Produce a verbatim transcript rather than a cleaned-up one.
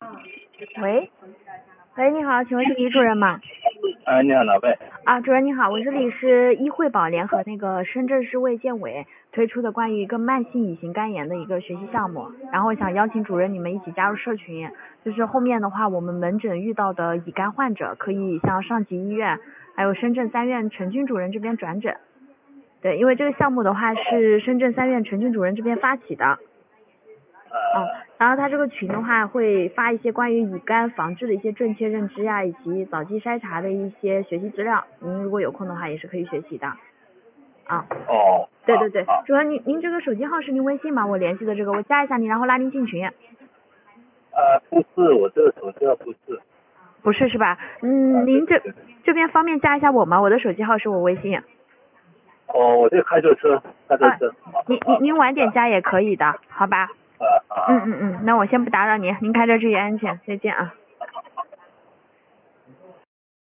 喂，喂，你好，请问是李主任吗？ 哎，你好，老贝。 啊，主任你好，我这里是医惠保联合那个深圳市卫健委推出的关于一个慢性乙型肝炎的一个学习项目，然后我想邀请主任你们一起加入社群，就是后面的话我们门诊遇到的乙肝患者可以向上级医院还有深圳三院陈军主任这边转诊。对，因为这个项目的话是深圳三院陈军主任这边发起的。嗯，然后他这个群的话会发一些关于乙肝防治的一些正确认知呀，以及早期筛查的一些学习资料，您如果有空的话也是可以学习的。啊， 哦， 对对对， 好。 主任您您这个手机号是您微信吗？我联系的这个，我加一下您，然后拉您进群。 呃，不是，我这个手机号不是。 不是是吧？嗯，您这这边方便加一下我吗？我的手机号是我微信。 哦，我这开着车，开着车。 您您您晚点加也可以的，好吧？嗯嗯嗯，那我先不打扰您，您开车注意安全，再见啊。